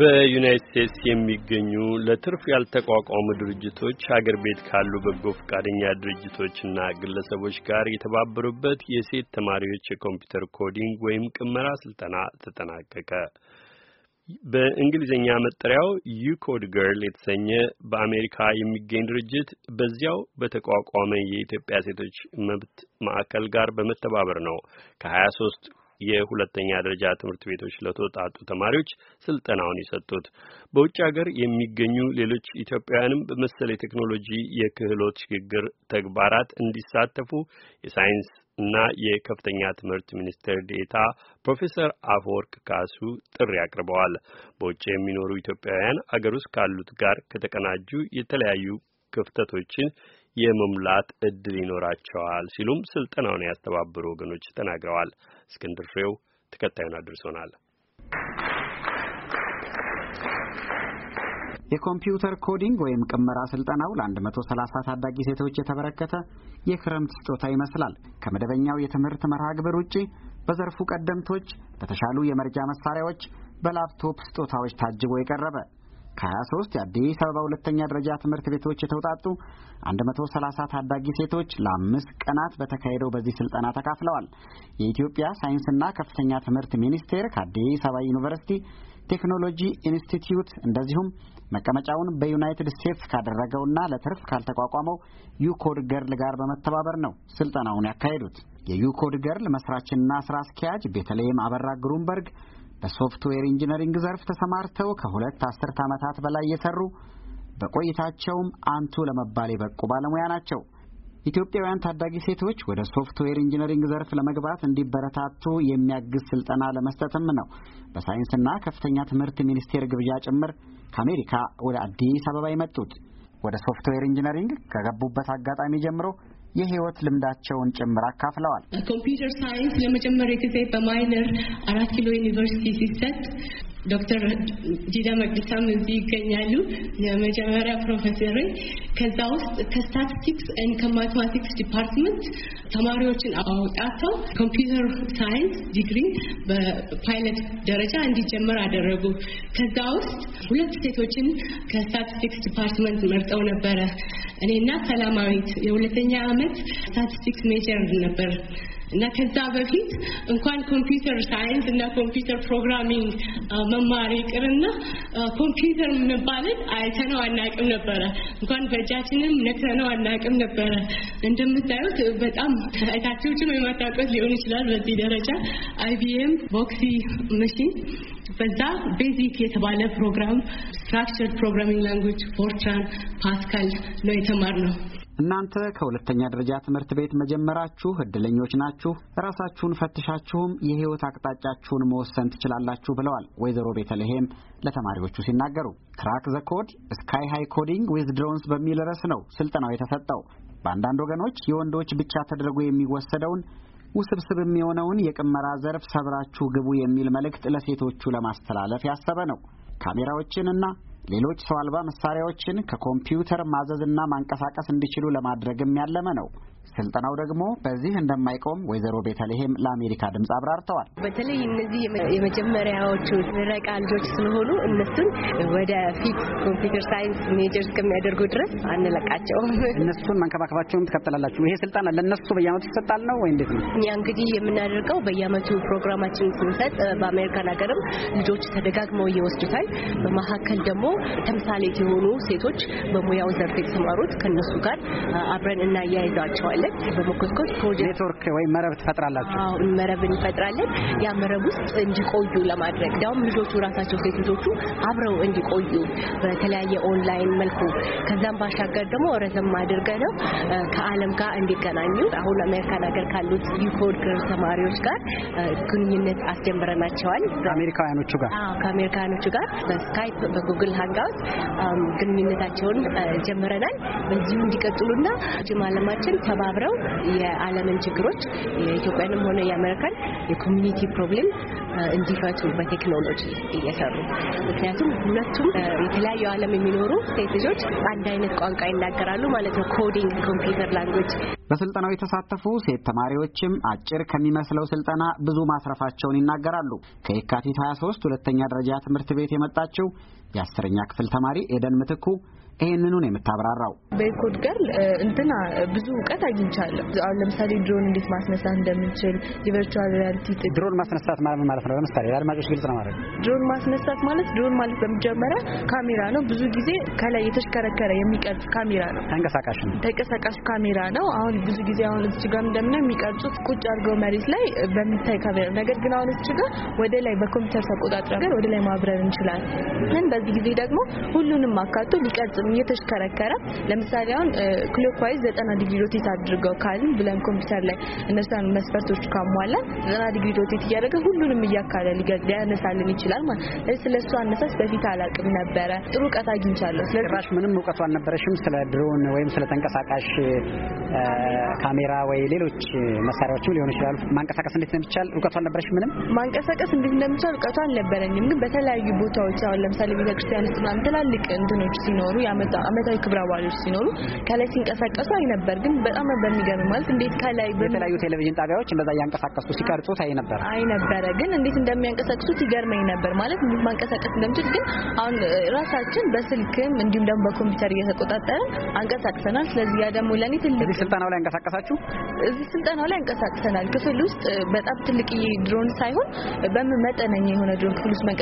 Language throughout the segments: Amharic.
በዩናይትድ ስቴትስ የሚገኙ ለትርፍ ያልተቋቋሙ ድርጅቶች ሀገር ቤት ካሉ በጎ ፈቃደኛ ድርጅቶችና ግለሰቦች ጋር የተባበሩበት የሴት ተማሪዎች የኮምፒውተር ኮዲንግ ወይም ቅመራ ስልጠና ተጠናቀቀ። በእንግሊዝኛ መጠሪያው ዩኮድ ገርል የተሰኘ በአሜሪካ የሚገኝ ድርጅት በዚያው በተቋቋመ የኢትዮጵያ ሴቶች መብት ማዕከል ጋር በመተባበር ነው ከ23 የሁለተኛ ደረጃ ትምህርት ቤቶች ለተወጣጡ ተማሪዎች ስልጠናውን የሰጡት። በውጭ ሀገር የሚገኙ ሌሎች ኢትዮጵያውያንም በመሰለ የቴክኖሎጂ የክህሎት ሽግግር ተግባራት እንዲሳተፉ የሳይንስ እና የከፍተኛ ትምህርት ሚኒስቴር ዴኤታ ፕሮፌሰር አፈወርቅ ካሱ ጥሪ አቅርበዋል። በውጭ የሚኖሩ ኢትዮጵያውያን አገር ውስጥ ካሉት ጋር ከተቀናጁ የተለያዩ ክፍተቶችን የመሙላት እድል ይኖራቸዋል ሲሉም ስልጠናውን ያስተባበሩ ወገኖች ተናግረዋል። እስክንድር ፍሬው ተከታዩን አድርሶናል። የኮምፒውተር ኮዲንግ ወይም ቅመራ ስልጠናው ለ130 ታዳጊ ሴቶች የተበረከተ የክረምት ስጦታ ይመስላል። ከመደበኛው የትምህርት መርሃ ግብር ውጪ በዘርፉ ቀደምቶች በተሻሉ የመርጃ መሳሪያዎች በላፕቶፕ ስጦታዎች ታጅቦ የቀረበ ከ23 የአዲስ አበባ ሁለተኛ ደረጃ ትምህርት ቤቶች የተውጣጡ 130 ታዳጊ ሴቶች ለ5 ቀናት በተካሄደው በዚህ ስልጠና ተካፍለዋል። የኢትዮጵያ ሳይንስና ከፍተኛ ትምህርት ሚኒስቴር ከአዲስ አበባ ዩኒቨርሲቲ ቴክኖሎጂ ኢንስቲትዩት እንደዚሁም መቀመጫውን በዩናይትድ ስቴትስ ካደረገውና ለትርፍ ካልተቋቋመው ዩኮድ ገርል ጋር በመተባበር ነው ስልጠናውን ያካሄዱት። የዩኮድ ገርል መስራችና ስራ አስኪያጅ ቤተልሔም አበራ ግሩምበርግ በሶፍትዌር ኢንጂነሪንግ ዘርፍ ተሰማርተው ከ2 አስርት ዓመታት በላይ የሰሩ በቆይታቸውም አንቱ ለመባል የበቁ ባለሙያ ናቸው። ኢትዮጵያውያን ታዳጊ ሴቶች ወደ ሶፍትዌር ኢንጂነሪንግ ዘርፍ ለመግባት እንዲበረታቱ የሚያግዝ ስልጠና ለመስጠትም ነው በሳይንስና ከፍተኛ ትምህርት ሚኒስቴር ግብዣ ጭምር ከአሜሪካ ወደ አዲስ አበባ የመጡት። ወደ ሶፍትዌር ኢንጂነሪንግ ከገቡበት አጋጣሚ ጀምሮ የህይወት ልምዳቸውን ጭምር አካፍለዋል። ኮምፒውተር ሳይንስ ለመጀመሪያ ጊዜ በማይነር 4 ኪሎ ዩኒቨርሲቲ ሲሰጥ ዶክተር ጂዳ መቅደሳም እዚህ ይገኛሉ። የመጀመሪያ ፕሮፌሰር ከዛ ውስጥ ከስታቲስቲክስ እና ከማቴማቲክስ ዲፓርትመንት ተማሪዎችን አውጣተው ኮምፒውተር ሳይንስ ዲግሪ በፓይለት ደረጃ እንዲጀመር አደረጉ። ከዛ ውስጥ 2 ሴቶችን ከስታቲስቲክስ ዲፓርትመንት መርጠው ነበረ። እኔና ሰላማዊት የሁለተኛ ዓመት ስታቲስቲክስ ሜጀር ነበር እና ከዛ በፊት እንኳን ኮምፒውተር ሳይንስ እና ኮምፒውተር ፕሮግራሚንግ መማር ይቅርና ኮምፒውተር መባልን አይተነው አናውቅም ነበረ። እንኳን በእጃችንም ነክተነው አናውቅም ነበረ። እንደምታዩት በጣም አይታችሁም የማታውቁት ሊሆን ይችላል። በዚህ ደረጃ IBM ቦክሲ ማሽን በዛ ቤዚክ የተባለ ፕሮግራም ስትራክቸርድ ፕሮግራሚንግ ላንጉዌጅ ፎርትራን ፓስካል ነው የተማርነው። እናንተ ከሁለተኛ ደረጃ ትምህርት ቤት መጀመራችሁ እድለኞች ናችሁ። ራሳችሁን ፈትሻችሁም የህይወት አቅጣጫችሁን መወሰን ትችላላችሁ ብለዋል ወይዘሮ ቤተልሔም ለተማሪዎቹ ሲናገሩ። ክራክ ዘ ኮድ ስካይ ሃይ ኮዲንግ ዊዝ ድሮንስ በሚል ርዕስ ነው ስልጠናው የተሰጠው። በአንዳንድ ወገኖች የወንዶች ብቻ ተደርጎ የሚወሰደውን ውስብስብ የሚሆነውን የቅመራ ዘርፍ ሰብራችሁ ግቡ የሚል መልእክት ለሴቶቹ ለማስተላለፍ ያሰበ ነው። ካሜራዎችንና ሌሎች ሰው አልባ መሳሪያዎችን ከኮምፒውተር ማዘዝና ማንቀሳቀስ እንዲችሉ ለማድረግም ያለመ ነው። ስልጠናው ደግሞ በዚህ እንደማይቆም ወይዘሮ ቤተልሔም ለአሜሪካ ድምጽ አብራርተዋል። በተለይ እነዚህ የመጀመሪያዎቹ ምረቃ ልጆች ስለሆኑ እነሱን ወደ ፊት ኮምፒውተር ሳይንስ ሜጀር እስከሚያደርጉ ድረስ አንለቃቸውም። እነሱን መንከባከባቸውን ትቀጥላላችሁ? ይሄ ስልጠና ለነሱ በየዓመቱ ይሰጣል ነው ወይ እንዴት ነው? እኛ እንግዲህ የምናደርገው በየዓመቱ ፕሮግራማችን ስንሰጥ በአሜሪካን ሀገርም ልጆች ተደጋግመው ይወስዱታል። በመሀከል ደግሞ ተምሳሌት የሆኑ ሴቶች በሙያው ዘርፍ የተሰማሩት ከነሱ ጋር አብረን እናያይዛቸዋለን። በመኮስኮስ ፕሮጀክት ኔትወርክ ወይ መረብ ትፈጥራላችሁ? አዎ መረብ እንፈጥራለን። ያ መረብ ውስጥ እንዲቆዩ ለማድረግ ዳውም ልጆቹ ራሳቸው ሴት ልጆቹ አብረው እንዲቆዩ በተለያየ ኦንላይን መልኩ ከዛም ባሻገር ደግሞ ረዘም አድርገው ከዓለም ጋር እንዲገናኙ አሁን አሜሪካን ሀገር ካሉት ዩኮድ ገርል ተማሪዎች ጋር ግንኙነት አስጀምረናቸዋል። ከአሜሪካኖቹ ጋር ከአሜሪካኖቹ ጋር በስካይፕ በጉግል ሃንጋውት ግንኙነታቸውን ጀምረናል። በዚሁ እንዲቀጥሉና ጅማለማችን ተባብረው የዓለምን ችግሮች የኢትዮጵያንም ሆነ የአሜሪካን የኮሚኒቲ ፕሮብሌም እንዲፈቱ በቴክኖሎጂ እየሰሩ ምክንያቱም ሁለቱም የተለያዩ ዓለም የሚኖሩ ሴት ልጆች አንድ አይነት ቋንቋ ይናገራሉ ማለት ነው ኮዲንግ ኮምፒውተር ላንጉዌጅ በስልጠናው የተሳተፉ ሴት ተማሪዎችም አጭር ከሚመስለው ስልጠና ብዙ ማስረፋቸውን ይናገራሉ ከየካቲት 23 ሁለተኛ ደረጃ ትምህርት ቤት የመጣችው የ10ኛ ክፍል ተማሪ ኤደን ምትኩ ይሄንኑ ነው የምታብራራው በኮድ ገርል ብዙ ዕውቀት አግኝቻለሁ አሁን ለምሳሌ ድሮን እንዴት ማስነሳት እንደምንችል የቨርቹዋል ሪያሊቲ ድሮን ማስነሳት ማለት ነው ለምሳሌ ለአድማጮች ግልጽ ነው ማለት ድሮን ማስነሳት ማለት በመጀመሪያ ካሜራ ነው ብዙ ጊዜ ከላይ የተሽከረከረ የሚቀርጽ ካሜራ ነው ተንቀሳቃሽ ካሜራ ነው አሁን ብዙ ጊዜ አሁን እዚህ ጋር እንደምናየው የሚቀርጹት ቁጭ አድርገው መሬት ላይ በሚታይ ካሜራ ነገር ግን አሁን እዚህ ጋር ወደ ላይ በኮምፒውተር ተቆጣጥረን ወደ ላይ ማብረር እንችላለን በዚህ ጊዜ ደግሞ ሁሉንም አካቶ ሊቀርጽ እየተሽከረከረ ለምሳሌ አሁን ክሎክዋይዝ 90 ዲግሪ ሮቴት አድርገው ካልን ብለን ኮምፒውተር ላይ እነሱን መስፈርቶች ካሟላ 90 ዲግሪ ሮቴት እያደረገ ሁሉንም እያካለ ሊያነሳልን ይችላል ማለት ስለሱ አነሳስ በፊት አላቅም ነበር ጥሩ ዕውቀት አግኝቻለሁ ስለራሽ ምንም ዕውቀቱ አልነበረሽም ስለ ድሮን ወይም ስለ ተንቀሳቃሽ ካሜራ ወይ ሌሎች መሳሪያዎችም ሊሆኑ ይችላል ማንቀሳቀስ እንዴት እንደሚቻል ዕውቀቱ አልነበረሽም ምንም ማንቀሳቀስ እንዴት እንደሚቻል ዕውቀቱ አልነበረኝም ግን በተለያዩ ቦታዎች አሁን ለምሳሌ ቤተክርስቲያን ውስጥ ምናምን ትላልቅ እንትኖች ሲኖሩ አመታዊ ክብረ በዓሎች ሲኖሩ ከላይ ሲንቀሳቀሱ አይ ነበር ግን በጣም በሚገርም ማለት እንዴት ከላይ በተለያዩ ቴሌቪዥን ጣቢያዎች እንደዛ ያንቀሳቀሱ ሲቀርጹት አይ ነበር ግን እንዴት እንደሚያንቀሳቅሱት ይገርመኝ ነበር ማለት እንዴት ማንቀሳቀስ እንደምችል ግን አሁን ራሳችን በስልክም እንዲሁም ደግሞ በኮምፒውተር እየተቆጣጠርን አንቀሳቅሰናል ስለዚህ ያ ደግሞ ለኔ ትልቅ ስልጣናው ላይ አንቀሳቀሳችሁ እዚህ ስልጣናው ላይ አንቀሳቅሰናል ክፍል ውስጥ በጣም ትልቅ ድሮን ሳይሆን በመጠነኛ የሆነ ድሮን ክፍል ውስጥ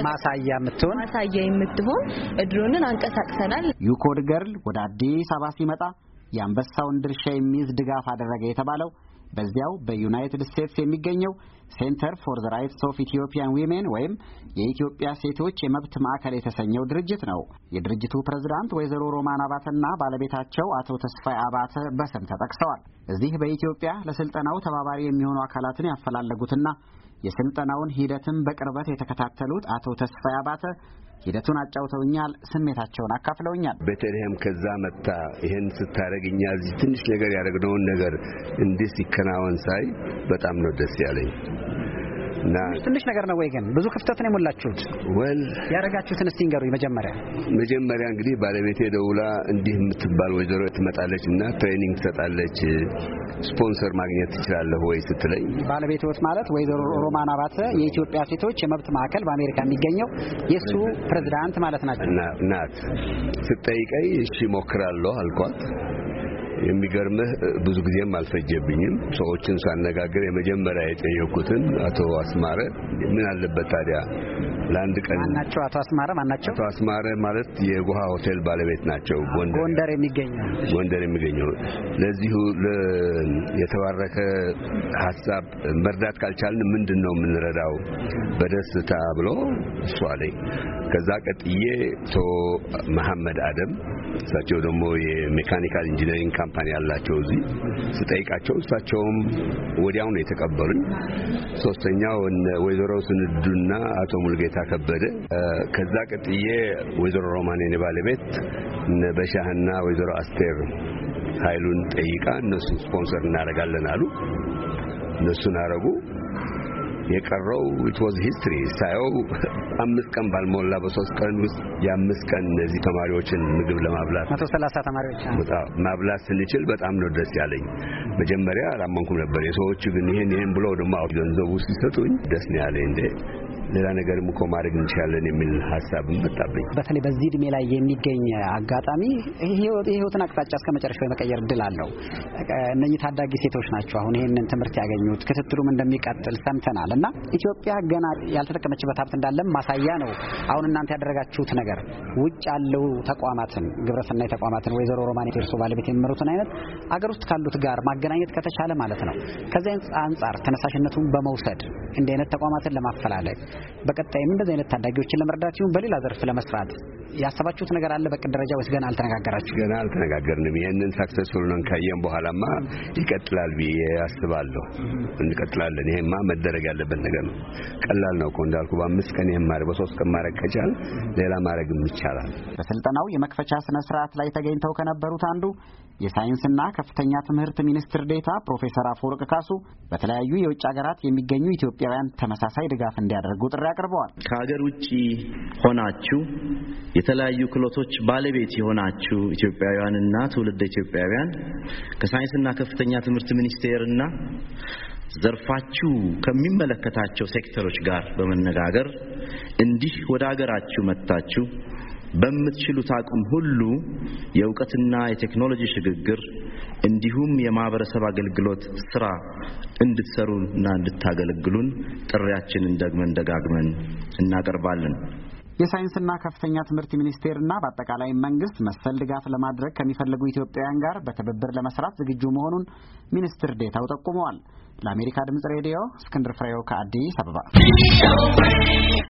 ማሳያ የምትሆን ድሮንን አንቀሳቅሰናል ዩኮድ ገርል ወደ አዲስ አበባ ሲመጣ የአንበሳውን ድርሻ የሚይዝ ድጋፍ አደረገ የተባለው በዚያው በዩናይትድ ስቴትስ የሚገኘው ሴንተር ፎር ዘ ራይትስ ኦፍ ኢትዮጵያን ዊሜን ወይም የኢትዮጵያ ሴቶች የመብት ማዕከል የተሰኘው ድርጅት ነው። የድርጅቱ ፕሬዝዳንት ወይዘሮ ሮማን አባተና ባለቤታቸው አቶ ተስፋይ አባተ በስም ተጠቅሰዋል። እዚህ በኢትዮጵያ ለስልጠናው ተባባሪ የሚሆኑ አካላትን ያፈላለጉትና የስልጠናውን ሂደትም በቅርበት የተከታተሉት አቶ ተስፋይ አባተ ሂደቱን አጫውተውኛል ስሜታቸውን አካፍለውኛል በተለይም ከዛ መጣ ይሄን ስታረግኛ እዚህ ትንሽ ነገር ያደረግነውን ነገር እንዲህ ሲከናወን ሳይ በጣም ነው ደስ ያለኝ እና ትንሽ ነገር ነው ወይ ግን ብዙ ክፍተት ነው የሞላችሁት ያረጋችሁትን እስቲ ንገሩኝ መጀመሪያ እንግዲህ ባለቤቴ ደውላ እንዲህ የምትባል ወይዘሮ ትመጣለችና ትሬኒንግ ትሰጣለች ስፖንሰር ማግኘት ትችላለህ ወይ ስትለኝ ባለቤትዎት ማለት ወይዘሮ ሮማን አባተ የኢትዮጵያ ሴቶች የመብት ማዕከል በአሜሪካ የሚገኘው የሱ ፕሬዝዳንት ማለት ናት ስትጠይቀኝ እሺ ሞክራለሁ አልኳት የሚገርምህ ብዙ ጊዜም አልፈጀብኝም ሰዎችን ሳነጋገር የመጀመሪያ የጠየቁትን አቶ አስማረ ምን አለበት ታዲያ ለአንድ ቀን ማናቸው አቶ አስማረ ማለት የጎሃ ሆቴል ባለቤት ናቸው ጎንደር የሚገኘው ለዚሁ የተባረከ ሐሳብ መርዳት ካልቻልን ምንድነው የምንረዳው በደስታ ብሎ እሱ አለኝ ከዛ ቀጥዬ መሐመድ አደም እሳቸው ደግሞ የሜካኒካል ኢንጂነሪንግ ካምፓኒ ያላቸው እዚህ ስጠይቃቸው እሳቸውም ወዲያው ነው የተቀበሉኝ ሶስተኛው ወይዘሮ ስንዱና አቶ ሙልጌታ ከበደ ከዛ ቀጥዬ ወይዘሮ ሮማን የባለቤት በሻህና ወይዘሮ አስቴር ኃይሉን ጠይቃ እነሱ ስፖንሰር እናደርጋለን አሉ እነሱን አረጉ የቀረው it was history ሳይው 5 ቀን ባልሞላ በ3 ቀን ውስጥ የ5 ቀን እነዚህ ተማሪዎችን ምግብ ለማብላት 130 ተማሪዎች ማብላት ስንችል በጣም ነው ደስ ያለኝ መጀመሪያ አላመንኩም ነበር የሰዎች ግን ይሄን ብለው ደግሞ ገንዘቡ ሲሰጡኝ ደስ ነው ያለኝ እንደ ሌላ ነገርም እኮ ማድረግ እንችላለን የሚል ሐሳብ መጣብኝ በተለይ በዚህ እድሜ ላይ የሚገኝ አጋጣሚ ህይወትን አቅጣጫ እስከመጨረሻው የመቀየር እድል አለው እነኚህ ታዳጊ ሴቶች ናቸው አሁን ይሄንን ትምህርት ያገኙት ክትትሉም እንደሚቀጥል ሰምተናልና ኢትዮጵያ ገና ያልተጠቀመችበት ሀብት እንዳለም ማሳያ ነው አሁን እናንተ ያደረጋችሁት ነገር ውጭ ያለው ተቋማትን ግብረሰናይ ተቋማትን ወይዘሮ ሮማን ቴርሶ ባለቤት የሚመሩትን አይነት አገር ውስጥ ካሉት ጋር ማገናኘት ከተቻለ ማለት ነው ከዚህ አንፃር ተነሳሽነቱን በመውሰድ እንደ አይነት ተቋማትን ለማፈላለግ በቀጣይም እንደዚህ አይነት ታዳጊዎችን ለመርዳት ይሁን በሌላ ዘርፍ ለመስራት ያሰባችሁት ነገር አለ? በቅድ ደረጃ ወይስ ገና አልተነጋገራችሁ? ገና አልተነጋገርንም። ይሄንን ሰክሰስፉል ነው ካየን በኋላማ ይቀጥላል ብዬ አስባለሁ። እንቀጥላለን። ይሄማ መደረግ ያለበት ነገር ነው። ቀላል ነው እኮ እንዳልኩ በ5 ቀን ይሄን ማድረግ በ3 ቀን ማድረግ ከቻል ሌላ ማድረግም ይቻላል። በስልጠናው የመክፈቻ ስነ ስርዓት ላይ ተገኝተው ከነበሩት አንዱ የሳይንስና ከፍተኛ ትምህርት ሚኒስትር ዴኤታ ፕሮፌሰር አፈወርቅ ካሱ በተለያዩ የውጭ ሀገራት የሚገኙ ኢትዮጵያውያን ተመሳሳይ ድጋፍ እንዲያደርጉ ጥሪ አቅርበዋል። ከሀገር ውጪ ሆናችሁ የተለያዩ ክህሎቶች ባለቤት የሆናችሁ ኢትዮጵያውያንና ትውልደ ኢትዮጵያውያን ከሳይንስና ከፍተኛ ትምህርት ሚኒስቴርና ዘርፋችሁ ከሚመለከታቸው ሴክተሮች ጋር በመነጋገር እንዲህ ወደ ሀገራችሁ መጣችሁ በምትችሉት አቅም ሁሉ የእውቀትና የቴክኖሎጂ ሽግግር እንዲሁም የማህበረሰብ አገልግሎት ስራ እንድትሰሩና እንድታገለግሉን ጥሪያችንን ደጋግመን እናቀርባለን። የሳይንስና ከፍተኛ ትምህርት ሚኒስቴርና በአጠቃላይ መንግስት መሰል ድጋፍ ለማድረግ ከሚፈልጉ ኢትዮጵያውያን ጋር በትብብር ለመስራት ዝግጁ መሆኑን ሚኒስትር ዴኤታው ጠቁመዋል። ለአሜሪካ ድምጽ ሬዲዮ እስክንድር ፍሬው ከአዲስ አበባ